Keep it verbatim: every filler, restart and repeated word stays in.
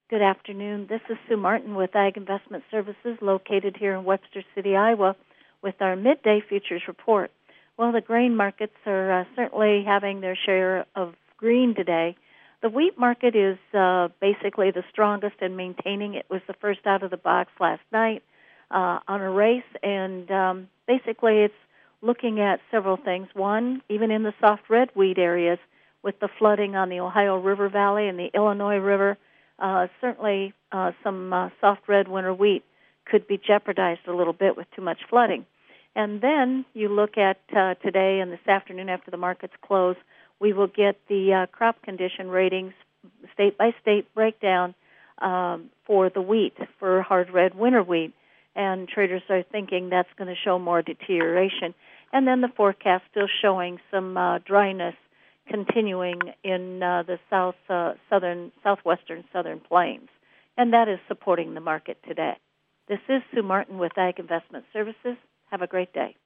Good afternoon. This is Sue Martin with Ag Investment Services located here in Webster City, Iowa, with our midday futures report. Well, the grain markets are uh, certainly having their share of green today. The wheat market is uh, basically the strongest and maintaining. It was the first out of the box last night uh, on a race, and um, basically it's looking at several things. One, even in the soft red wheat areas with the flooding on the Ohio River Valley and the Illinois River, uh, certainly uh, some uh, soft red winter wheat could be jeopardized a little bit with too much flooding. And then you look at uh, today and this afternoon after the markets close, we will get the uh, crop condition ratings, state-by-state breakdown um, for the wheat, for hard red winter wheat. And traders are thinking that's going to show more deterioration. And then the forecast still showing some uh, dryness continuing in uh, the south, uh, southern, southwestern, southern plains. And that is supporting the market today. This is Sue Martin with Ag Investment Services. Have a great day.